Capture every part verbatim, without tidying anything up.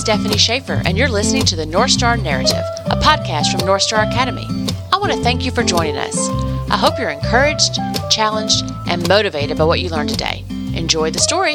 Stephanie Schaefer, and you're listening to the North Star Narrative, a podcast from North Star Academy. I want to thank you for joining us. I hope you're encouraged, challenged, and motivated by what you learned today. Enjoy the story.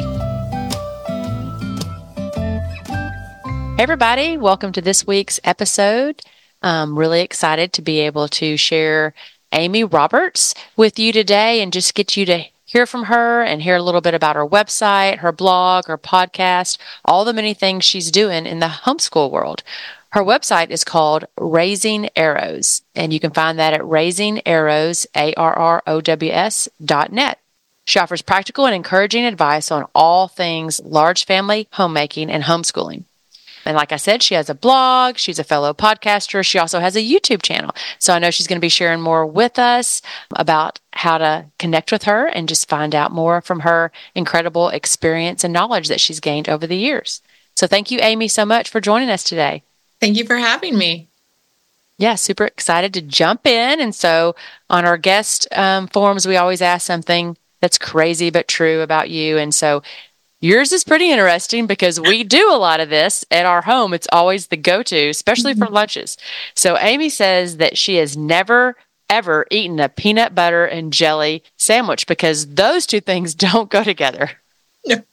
Hey everybody, welcome to this week's episode. I'm really excited to be able to share Amy Roberts with you today and just get you to hear from her and hear a little bit about her website, her blog, her podcast, all the many things she's doing in the homeschool world. Her website is called Raising Arrows, and you can find that at raising arrows, A R R O W S dot net. She offers practical and encouraging advice on all things large family, homemaking, and homeschooling. And like I said, she has a blog, she's a fellow podcaster, she also has a YouTube channel. So I know she's going to be sharing more with us about how to connect with her and just find out more from her incredible experience and knowledge that she's gained over the years. So thank you, Amy, so much for joining us today. Thank you for having me. Yeah, super excited to jump in. And so on our guest um, forums, we always ask something that's crazy but true about you. And so yours is pretty interesting because we do a lot of this at our home. It's always the go-to, especially for lunches. So Amy says that she has never, ever eaten a peanut butter and jelly sandwich because those two things don't go together. Nope.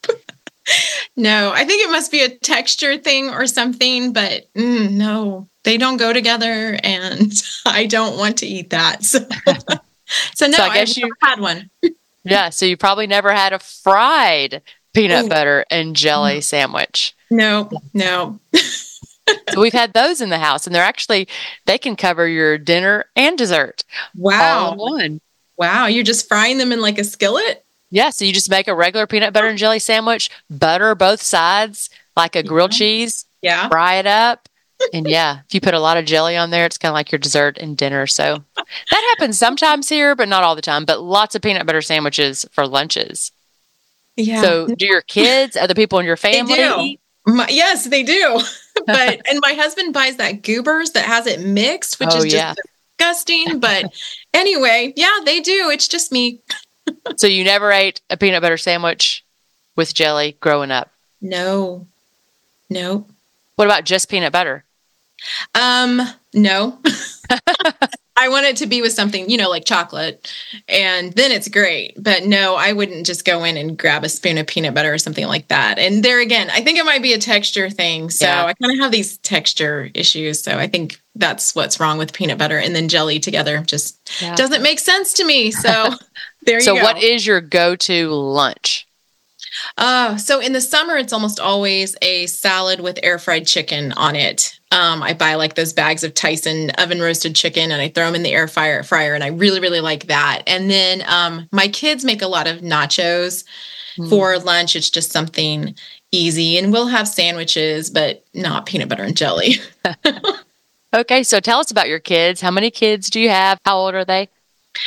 No, I think it must be a texture thing or something, but mm, no, they don't go together, and I don't want to eat that. So, so no, so I guess I've you never had one. Yeah, so you probably never had a fried peanut Ooh. butter and jelly sandwich. No, no. So we've had those in the house, and they're actually, they can cover your dinner and dessert. Wow. All in one. Wow, you're just frying them in like a skillet? Yeah, so you just make a regular peanut butter and jelly sandwich, butter both sides like a grilled Yeah. cheese, Yeah. fry it up, and yeah, if you put a lot of jelly on there, it's kind of like your dessert and dinner. So that happens sometimes here, but not all the time, but lots of peanut butter sandwiches for lunches. Yeah. So do your kids, other people in your family They do. eat? My, yes, they do. But and my husband buys that Goobers that has it mixed, which Oh, is just yeah. disgusting. But anyway, yeah, they do. It's just me. So you never ate a peanut butter sandwich with jelly growing up? No. No. What about just peanut butter? Um, no. I want it to be with something, you know, like chocolate, and then it's great. But no, I wouldn't just go in and grab a spoon of peanut butter or something like that. And there again, I think it might be a texture thing. So Yeah. I kind of have these texture issues. So I think that's what's wrong with peanut butter and then jelly together. Just Yeah. doesn't make sense to me. So there you So go. what is your go-to lunch? Uh, so in the summer, it's almost always a salad with air fried chicken on it. Um, I buy like those bags of Tyson oven roasted chicken and I throw them in the air fryer, fryer, and I really, really like that. And then um, my kids make a lot of nachos Mm. for lunch. It's just something easy, and we'll have sandwiches, but not peanut butter and jelly. Okay, so tell us about your kids. How many kids do you have? How old are they?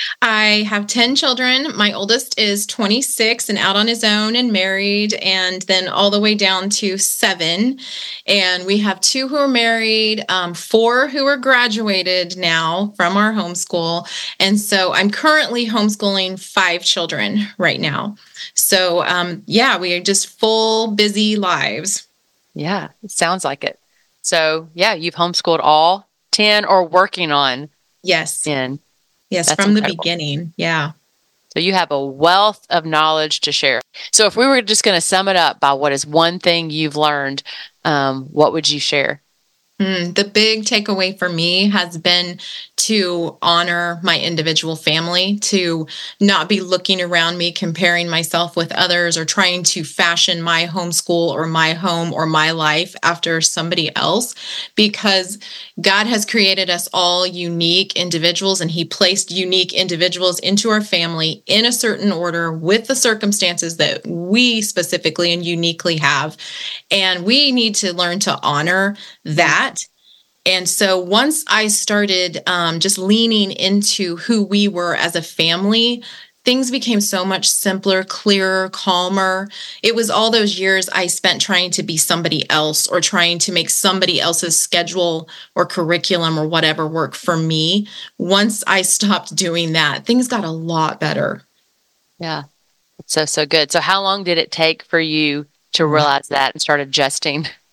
I have ten children. My oldest is twenty-six and out on his own and married, and then all the way down to seven. And we have two who are married, um, four who are graduated now from our homeschool. And so I'm currently homeschooling five children right now. So um, yeah, we are just full busy lives. Yeah, it sounds like it. So yeah, you've homeschooled all ten or working on Yes. ten. Yes. That's From the incredible. beginning. Yeah. So you have a wealth of knowledge to share. So if we were just going to sum it up by what is one thing you've learned, um, what would you share? Mm, the big takeaway for me has been to honor my individual family, to not be looking around me, comparing myself with others, or trying to fashion my homeschool or my home or my life after somebody else, because God has created us all unique individuals, and He placed unique individuals into our family in a certain order with the circumstances that we specifically and uniquely have. And we need to learn to honor that. And so once I started um, just leaning into who we were as a family, things became so much simpler, clearer, calmer. It was all those years I spent trying to be somebody else or trying to make somebody else's schedule or curriculum or whatever work for me. Once I stopped doing that, things got a lot better. Yeah, it's so, so good. So how long did it take for you to realize that and start adjusting?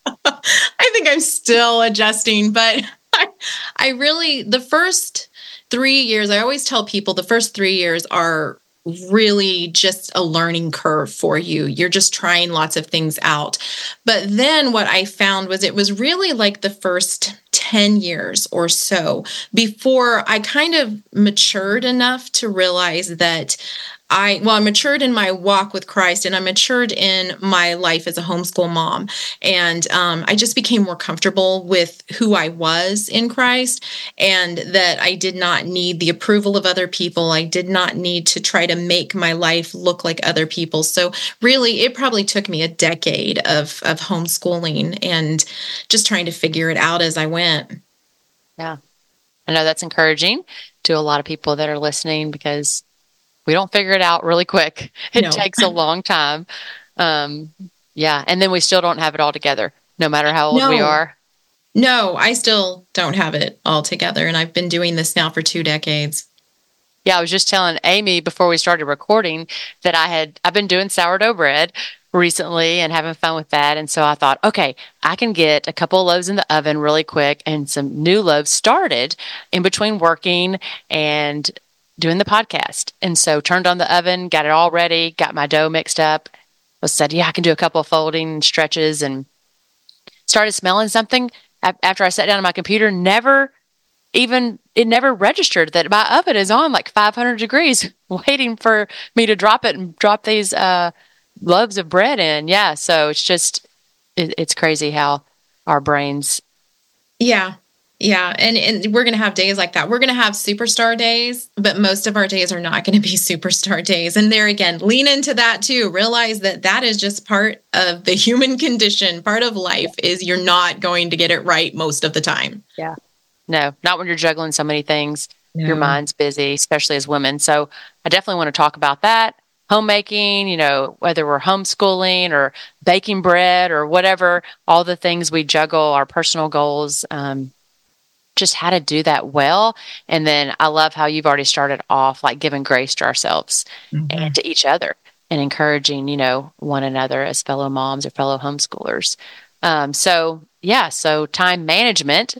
I think I'm still adjusting, but I, I really, the first three years, I always tell people the first three years are really just a learning curve for you. You're just trying lots of things out. But then what I found was it was really like the first ten years or so before I kind of matured enough to realize that I, well, I matured in my walk with Christ, and I matured in my life as a homeschool mom. And um, I just became more comfortable with who I was in Christ, and that I did not need the approval of other people. I did not need to try to make my life look like other people. So really, it probably took me a decade of, of homeschooling and just trying to figure it out as I went. Yeah. I know that's encouraging to a lot of people that are listening, because we don't figure it out really quick. It No. takes a long time. Um, yeah. And then we still don't have it all together, no matter how old No. we are. No, I still don't have it all together. And I've been doing this now for two decades. Yeah. I was just telling Amy before we started recording that I had, I've been doing sourdough bread recently and having fun with that. And so I thought, okay, I can get a couple of loaves in the oven really quick and some new loaves started in between working and doing the podcast. And so turned on the oven, got it all ready, got my dough mixed up. I said, yeah, I can do a couple of folding stretches, and started smelling something after I sat down on my computer. Never even, it never registered that my oven is on like five hundred degrees waiting for me to drop it and drop these uh, loaves of bread in. Yeah. So it's just, it, it's crazy how our brains. Yeah. Yeah. And, and we're going to have days like that. We're going to have superstar days, but most of our days are not going to be superstar days. And there again, lean into that too. Realize that that is just part of the human condition. Part of life is you're not going to get it right most of the time. Yeah. No, not when you're juggling so many things. No. Your mind's busy, especially as women. So I definitely want to talk about that. Homemaking, you know, whether we're homeschooling or baking bread or whatever, all the things we juggle, our personal goals, um, just how to do that well. And then I love how you've already started off like giving grace to ourselves mm-hmm. and to each other, and encouraging, you know, one another as fellow moms or fellow homeschoolers. Um, so yeah, so time management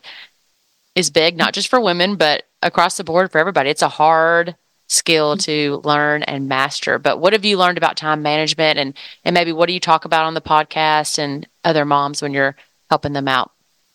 is big, not just for women, but across the board for everybody. It's a hard skill to learn and master. But what have you learned about time management, and, and maybe what do you talk about on the podcast and other moms when you're helping them out?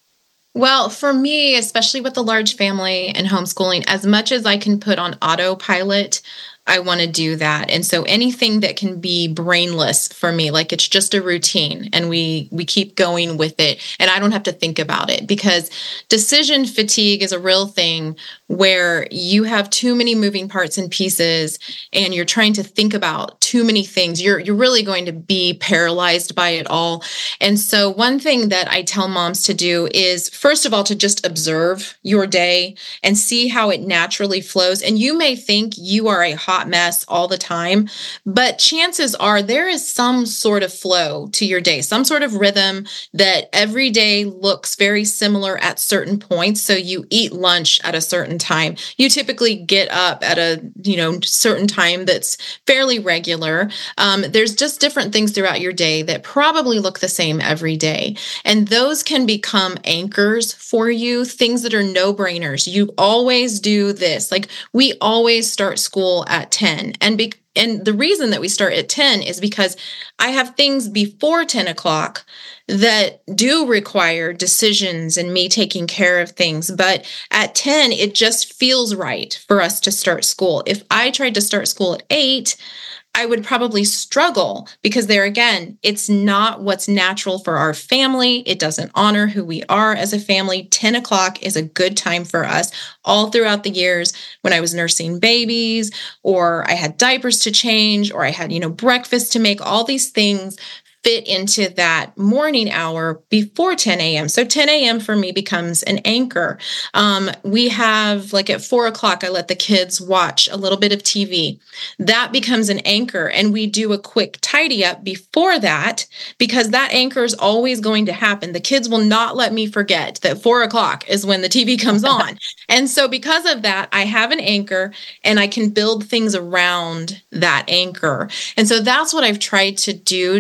Well, for me, especially with a large family and homeschooling, as much as I can put on autopilot, I want to do that. And so anything that can be brainless for me, like it's just a routine and we we keep going with it and I don't have to think about it, because decision fatigue is a real thing where you have too many moving parts and pieces and you're trying to think about too many things. You're you're really going to be paralyzed by it all. And so one thing that I tell moms to do is, first of all, to just observe your day and see how it naturally flows. And you may think you are a hot mess all the time, but chances are there is some sort of flow to your day, some sort of rhythm that every day looks very similar at certain points. So you eat lunch at a certain time. You typically get up at a, you know, certain time that's fairly regular. Um, there's just different things throughout your day that probably look the same every day. And those can become anchors for you, things that are no-brainers. You always do this. Like we always start school at ten. And be- and the reason that we start at ten is because I have things before ten o'clock that do require decisions and me taking care of things. But at ten, it just feels right for us to start school. If I tried to start school at eight, I would probably struggle because there again, it's not what's natural for our family. It doesn't honor who we are as a family. ten o'clock is a good time for us all throughout the years when I was nursing babies, or I had diapers to change, or I had, you know, breakfast to make. All these things fit into that morning hour before ten a.m. So ten a.m. for me becomes an anchor. Um, we have like at four o'clock, I let the kids watch a little bit of T V. That becomes an anchor. And we do a quick tidy up before that, because that anchor is always going to happen. The kids will not let me forget that four o'clock is when the T V comes on. And so because of that, I have an anchor and I can build things around that anchor. And so that's what I've tried to do to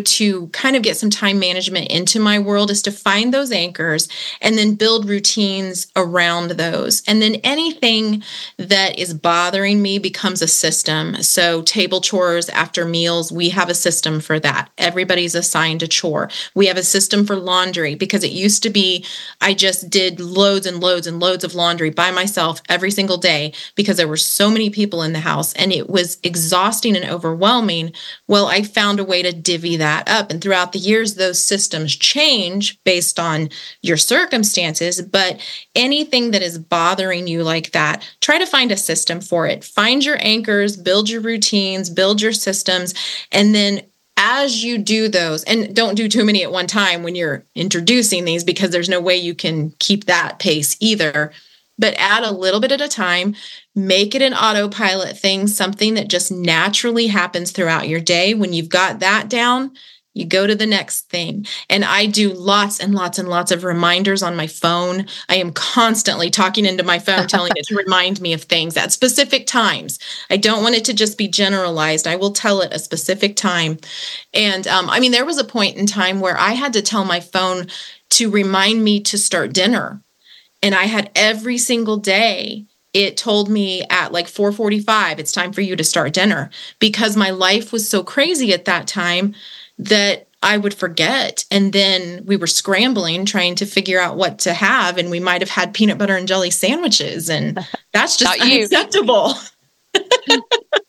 kind of get some time management into my world is to find those anchors and then build routines around those. And then anything that is bothering me becomes a system. So table chores after meals, we have a system for that. Everybody's assigned a chore. We have a system for laundry because it used to be I just did loads and loads and loads of laundry by myself every single day because there were so many people in the house and it was exhausting and overwhelming. Well, I found a way to divvy that up. And throughout the years, those systems change based on your circumstances. But anything that is bothering you like that, try to find a system for it. Find your anchors, build your routines, build your systems, and then as you do those, and don't do too many at one time when you're introducing these because there's no way you can keep that pace either, but add a little bit at a time, make it an autopilot thing, something that just naturally happens throughout your day. When you've got that down, you go to the next thing. And I do lots and lots and lots of reminders on my phone. I am constantly talking into my phone, telling it to remind me of things at specific times. I don't want it to just be generalized. I will tell it a specific time. And um, I mean, there was a point in time where I had to tell my phone to remind me to start dinner. And I had every single day, it told me at like four forty-five, it's time for you to start dinner, because my life was so crazy at that time that I would forget. And then we were scrambling, trying to figure out what to have. And we might have had peanut butter and jelly sandwiches. And that's just unacceptable. Well,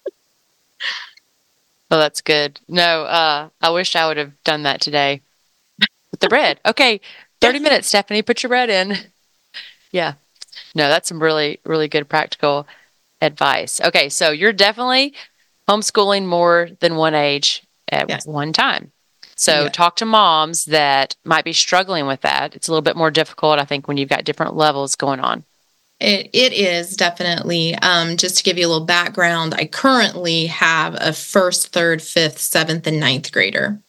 that's good. No, uh, I wish I would have done that today with the bread. Okay, thirty minutes, Stephanie, put your bread in. Yeah. No, that's some really, really good practical advice. Okay, so you're definitely homeschooling more than one age at yes. one time. So yes. talk to moms that might be struggling with that. It's a little bit more difficult, I think, when you've got different levels going on. It It is definitely. Um, just to give you a little background, I currently have a first, third, fifth, seventh, and ninth grader.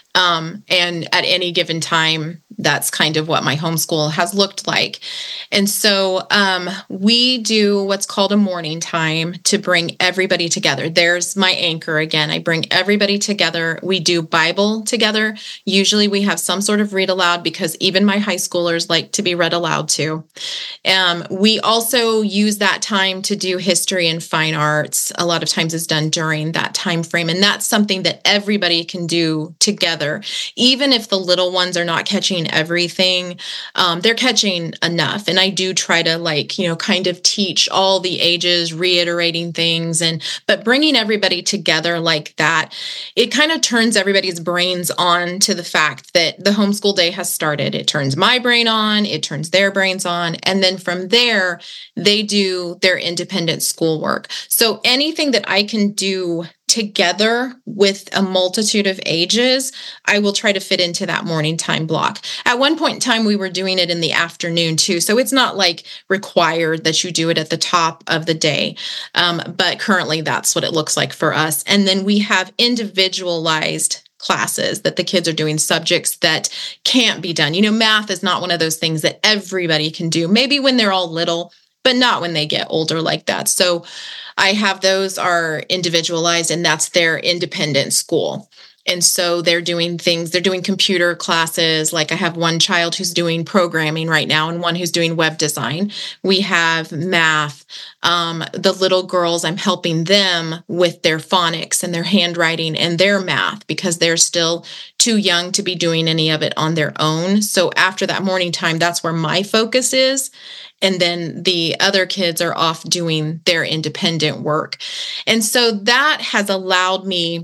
Um, and at any given time, that's kind of what my homeschool has looked like. And so um, we do what's called a morning time to bring everybody together. There's my anchor again. I bring everybody together. We do Bible together. Usually we have some sort of read aloud because even my high schoolers like to be read aloud to. Um, we also use that time to do history and fine arts. A lot of times it's done during that time frame. And that's something that everybody can do together. Even if the little ones are not catching everything, um, they're catching enough. And I do try to like, you know, kind of teach all the ages, reiterating things, and but bringing everybody together like that, it kind of turns everybody's brains on to the fact that the homeschool day has started. It turns my brain on, it turns their brains on. And then from there, they do their independent schoolwork. So anything that I can do together with a multitude of ages, I will try to fit into that morning time block. At one point in time, we were doing it in the afternoon too. So it's not like required that you do it at the top of the day. Um, but currently that's what it looks like for us. And then we have individualized classes that the kids are doing, subjects that can't be done. You know, math is not one of those things that everybody can do, maybe when they're all little, but not when they get older like that. So I have those are individualized, and that's their independent school. And so they're doing things, they're doing computer classes. Like I have one child who's doing programming right now and one who's doing web design. We have math. Um, the little girls, I'm helping them with their phonics and their handwriting and their math because they're still too young to be doing any of it on their own. So after that morning time, that's where my focus is. And then the other kids are off doing their independent work. And so that has allowed me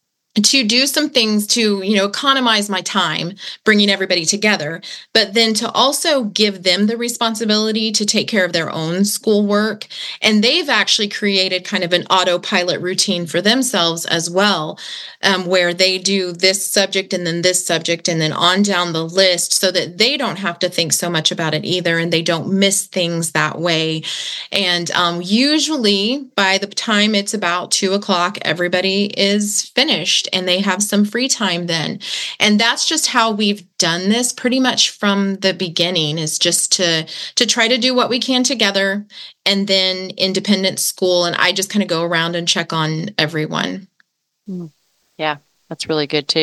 to do some things to, you know, economize my time, bringing everybody together, but then to also give them the responsibility to take care of their own schoolwork. And they've actually created kind of an autopilot routine for themselves as well, um, where they do this subject and then this subject and then on down the list so that they don't have to think so much about it either and they don't miss things that way. And um, usually by the time it's about two o'clock, everybody is finished and they have some free time then. And that's just how we've done this pretty much from the beginning, is just to, to try to do what we can together and then independent school. And I just kind of go around and check on everyone. Yeah, that's really good too.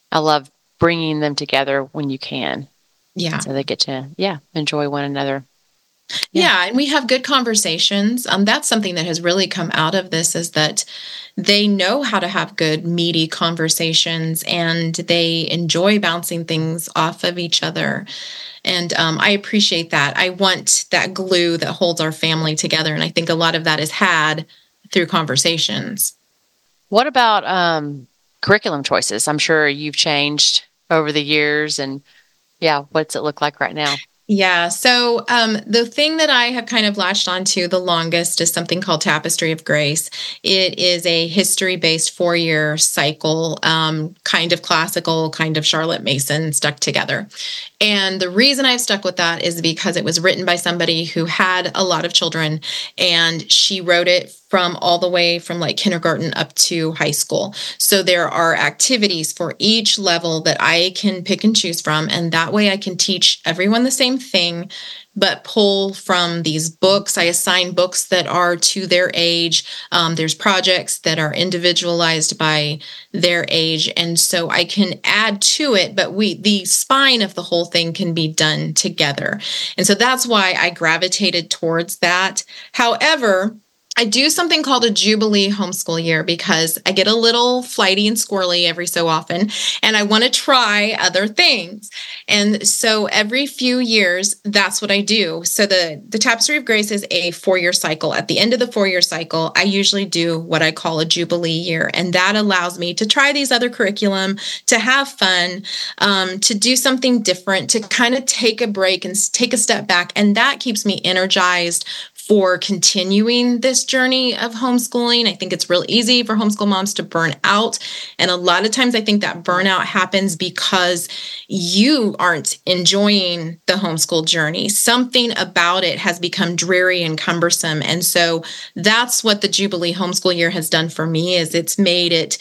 I love bringing them together when you can. Yeah. So they get to, yeah, enjoy one another. Yeah. yeah, and we have good conversations. Um, that's something that has really come out of this is that they know how to have good, meaty conversations, and they enjoy bouncing things off of each other. And um, I appreciate that. I want that glue that holds our family together, and I think a lot of that is had through conversations. What about um, curriculum choices? I'm sure you've changed over the years, and yeah, what's it look like right now? Yeah. So um, the thing that I have kind of latched onto the longest is something called Tapestry of Grace. It is a history-based four-year cycle, um, kind of classical, kind of Charlotte Mason stuck together. And the reason I've stuck with that is because it was written by somebody who had a lot of children, and she wrote it from all the way from like kindergarten up to high school. So there are activities for each level that I can pick and choose from. And that way I can teach everyone the same thing, but pull from these books. I assign books that are to their age. Um, there's projects that are individualized by their age. And so I can add to it, but we, the spine of the whole thing can be done together. And so that's why I gravitated towards that. However, I do something called a Jubilee homeschool year because I get a little flighty and squirrely every so often, and I want to try other things. And so every few years, that's what I do. So the, the Tapestry of Grace is a four-year cycle. At the end of the four-year cycle, I usually do what I call a Jubilee year, and that allows me to try these other curriculum, to have fun, um, to do something different, to kind of take a break and take a step back, and that keeps me energized for continuing this journey of homeschooling. I think it's real easy for homeschool moms to burn out. And a lot of times I think that burnout happens because you aren't enjoying the homeschool journey. Something about it has become dreary and cumbersome. And so that's what the Jubilee homeschool year has done for me, is it's made it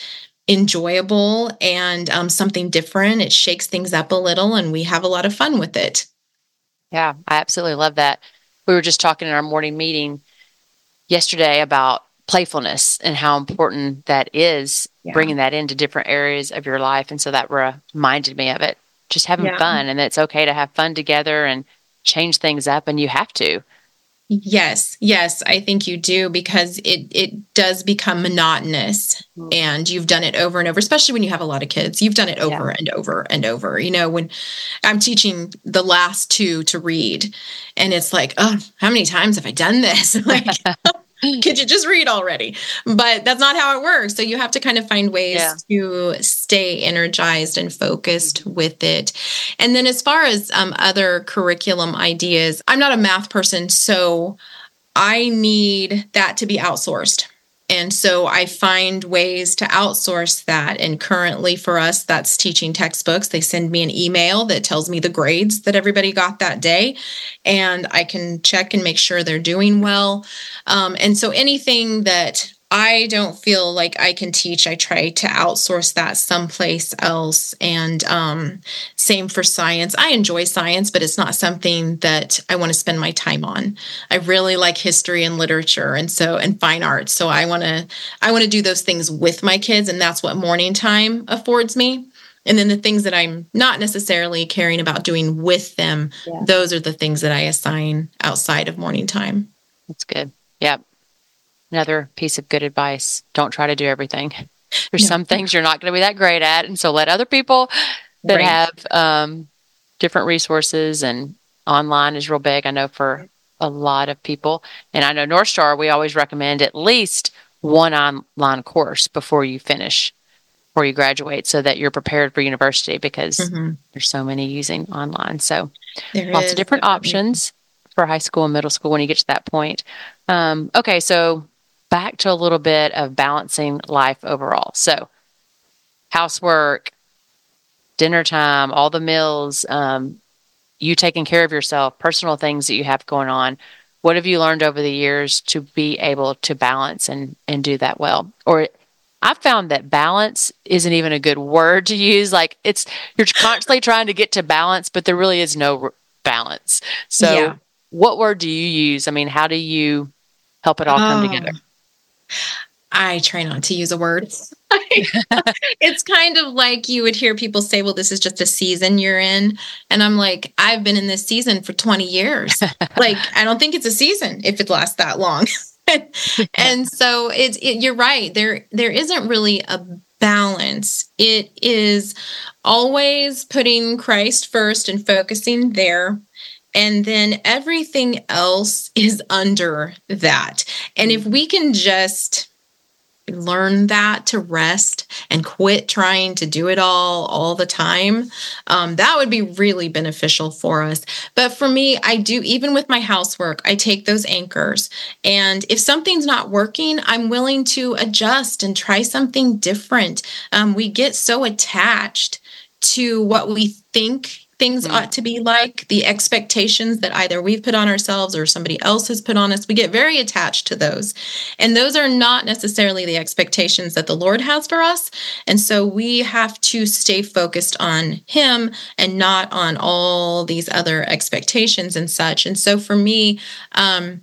enjoyable and um, something different. It shakes things up a little, and we have a lot of fun with it. Yeah, I absolutely love that. We were just talking in our morning meeting yesterday about playfulness and how important that is, yeah. bringing that into different areas of your life. And so that reminded me of it, just having yeah. fun, and it's okay to have fun together and change things up, and you have to. Yes, yes, I think you do, because it it does become monotonous, mm. and you've done it over and over, especially when you have a lot of kids. You've done it over yeah. and over and over. You know, when I'm teaching the last two to read, and it's like, oh, how many times have I done this? Like, could you just read already? But that's not how it works. So you have to kind of find ways yeah. to stay energized and focused with it. And then as far as um, other curriculum ideas, I'm not a math person, so I need that to be outsourced. And so I find ways to outsource that. And currently for us, that's teaching textbooks. They send me an email that tells me the grades that everybody got that day, and I can check and make sure they're doing well. Um, and so anything that I don't feel like I can teach, I try to outsource that someplace else. And um, same for science. I enjoy science, but it's not something that I want to spend my time on. I really like history and literature, and so and fine arts. So I want to I want to do those things with my kids, and that's what morning time affords me. And then the things that I'm not necessarily caring about doing with them, yeah. those are the things that I assign outside of morning time. That's good. Yep. Another piece of good advice: don't try to do everything. There's no. some things you're not going to be that great at. And so let other people that right. have um, different resources, and online is real big, I know, for a lot of people. And I know North Star, we always recommend at least one online course before you finish, before you graduate, so that you're prepared for university, because mm-hmm. there's so many using online. So there lots is. of different options for high school and middle school when you get to that point. Um, okay, so back to a little bit of balancing life overall. So housework, dinner time, all the meals, um, you taking care of yourself, personal things that you have going on. What have you learned over the years to be able to balance and, and do that well? Or I've found that balance isn't even a good word to use. Like, it's, you're constantly trying to get to balance, but there really is no balance. So yeah. what word do you use? I mean, how do you help it all come oh. together? I try not to use a word. It's kind of like you would hear people say, well, this is just a season you're in. And I'm like, I've been in this season for twenty years. Like, I don't think it's a season if it lasts that long. And so it's, it, you're right. There, there isn't really a balance. It is always putting Christ first and focusing there. And then everything else is under that. And if we can just learn that to rest and quit trying to do it all all the time, um, that would be really beneficial for us. But for me, I do, even with my housework, I take those anchors. And if something's not working, I'm willing to adjust and try something different. Um, we get so attached to what we think things mm. ought to be like, the expectations that either we've put on ourselves or somebody else has put on us. We get very attached to those. And those are not necessarily the expectations that the Lord has for us. And so we have to stay focused on Him and not on all these other expectations and such. And so for me, um,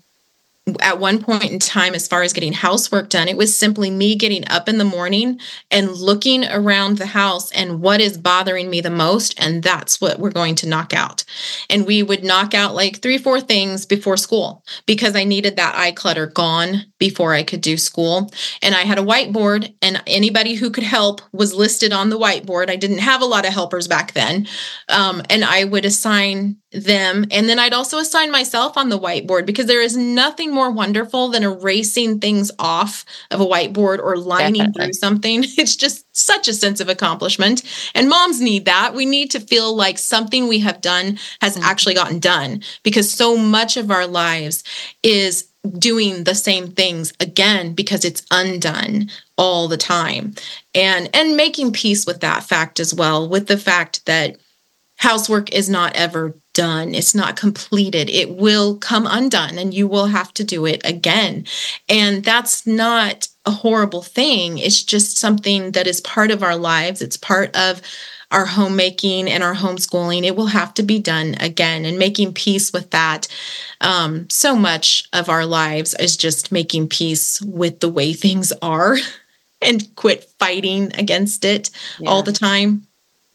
at one point in time, as far as getting housework done, it was simply me getting up in the morning and looking around the house and what is bothering me the most. And that's what we're going to knock out. And we would knock out like three, four things before school because I needed that eye clutter gone before I could do school. And I had a whiteboard, and anybody who could help was listed on the whiteboard. I didn't have a lot of helpers back then. Um, and I would assign them. And then I'd also assign myself on the whiteboard, because there is nothing more wonderful than erasing things off of a whiteboard or lining Definitely. Through something. It's just such a sense of accomplishment. And moms need that. We need to feel like something we have done has mm-hmm. actually gotten done, because so much of our lives is doing the same things again because it's undone all the time. And and making peace with that fact as well, with the fact that housework is not ever done. It's not completed. It will come undone and you will have to do it again. And that's not a horrible thing. It's just something that is part of our lives. It's part of our homemaking and our homeschooling. It will have to be done again, and making peace with that. Um, so much of our lives is just making peace with the way things are and quit fighting against it yeah. all the time.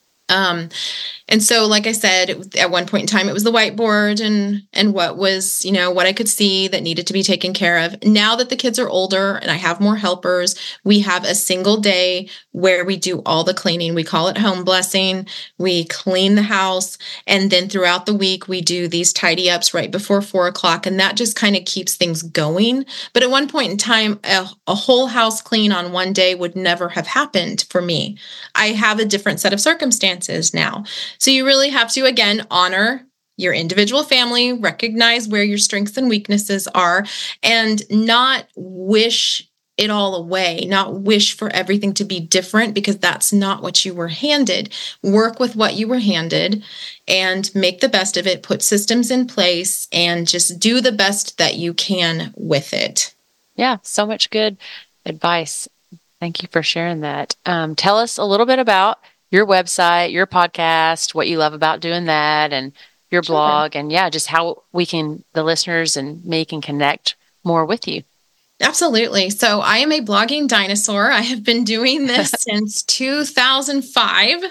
Um, and so, like I said, it, at one point in time, it was the whiteboard and and what was, you know, what I could see that needed to be taken care of. Now that the kids are older and I have more helpers, we have a single day where we do all the cleaning. We call it home blessing. We clean the house. And then throughout the week, we do these tidy ups right before four o'clock. And that just kind of keeps things going. But at one point in time, a, a whole house clean on one day would never have happened for me. I have a different set of circumstances now. So you really have to, again, honor your individual family, recognize where your strengths and weaknesses are, and not wish it all away, not wish for everything to be different, because that's not what you were handed. Work with what you were handed and make the best of it, put systems in place, and just do the best that you can with it. Yeah, so much good advice. Thank you for sharing that. Um, tell us a little bit about your website, your podcast, what you love about doing that, and your sure. blog, and yeah, just how we can, the listeners and me, can connect more with you. Absolutely. So I am a blogging dinosaur. I have been doing this since two thousand five.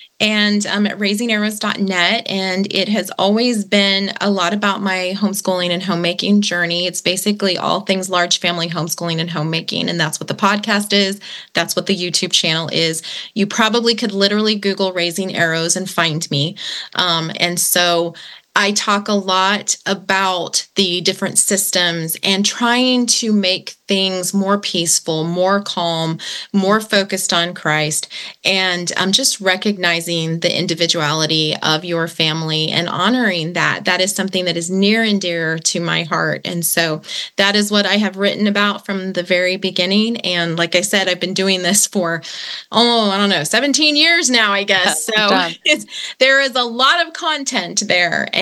And I'm at raising arrows dot net, and it has always been a lot about my homeschooling and homemaking journey. It's basically all things large family homeschooling and homemaking, and that's what the podcast is. That's what the YouTube channel is. You probably could literally Google Raising Arrows and find me. Um, and so I talk a lot about the different systems and trying to make things more peaceful, more calm, more focused on Christ. And I'm just recognizing the individuality of your family and honoring that. That is something that is near and dear to my heart. And so that is what I have written about from the very beginning. And like I said, I've been doing this for, oh, I don't know, seventeen years now, I guess. So it's, there is a lot of content there. And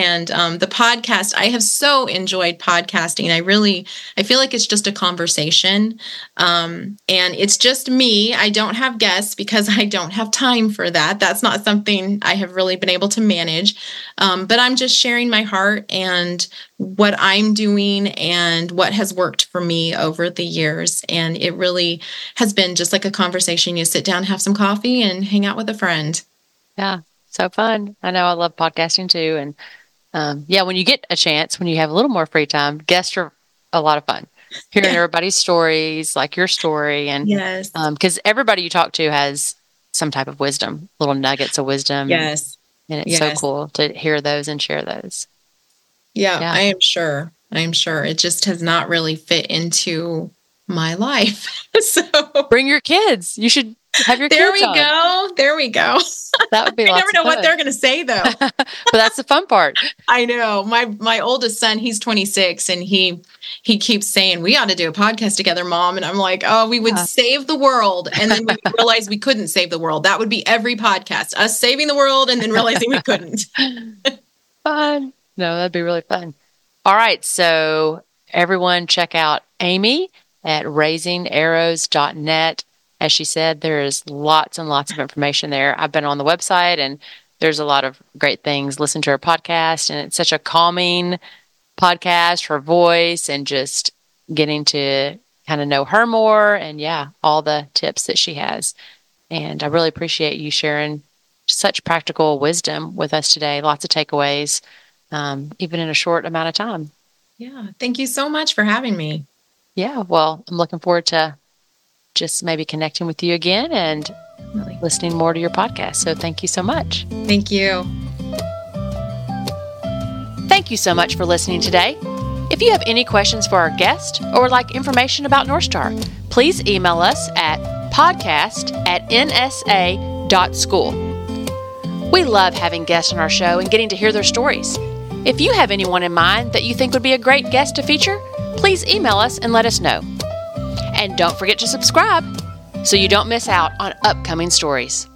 And um, the podcast, I have so enjoyed podcasting. I really, I feel like it's just a conversation. Um, and it's just me. I don't have guests because I don't have time for that. That's not something I have really been able to manage. Um, but I'm just sharing my heart and what I'm doing and what has worked for me over the years. And it really has been just like a conversation. You sit down, have some coffee, and hang out with a friend. Yeah, so fun. I know I love podcasting too. And um, yeah, when you get a chance, when you have a little more free time, guests are a lot of fun. Hearing yeah. everybody's stories, like your story. And yes, because um, everybody you talk to has some type of wisdom, little nuggets of wisdom. Yes. And, and it's yes. so cool to hear those and share those. Yeah, yeah, I am sure. I am sure. It just has not really fit into my life. So bring your kids. You should have your there kids we on. go. There we go. That would be. I never know what they're going to say though. But that's the fun part. I know. My my oldest son, he's twenty-six, and he he keeps saying, "We ought to do a podcast together, Mom." And I'm like, "Oh, we would yeah. save the world." And then we realized we couldn't save the world. That would be every podcast, us saving the world, and then realizing we couldn't. Fun. No, that'd be really fun. All right. So everyone check out Amy at raising arrows dot net. As she said, there is lots and lots of information there. I've been on the website and there's a lot of great things. Listen to her podcast, and it's such a calming podcast, her voice, and just getting to kind of know her more. And yeah, all the tips that she has. And I really appreciate you sharing such practical wisdom with us today. Lots of takeaways. Um, even in a short amount of time. Yeah. Thank you so much for having me. Yeah. Well, I'm looking forward to just maybe connecting with you again and really listening more to your podcast. So thank you so much. Thank you. Thank you so much for listening today. If you have any questions for our guest or would like information about North Star, please email us at podcast at n s a dot school. We love having guests on our show and getting to hear their stories. If you have anyone in mind that you think would be a great guest to feature, please email us and let us know. And don't forget to subscribe so you don't miss out on upcoming stories.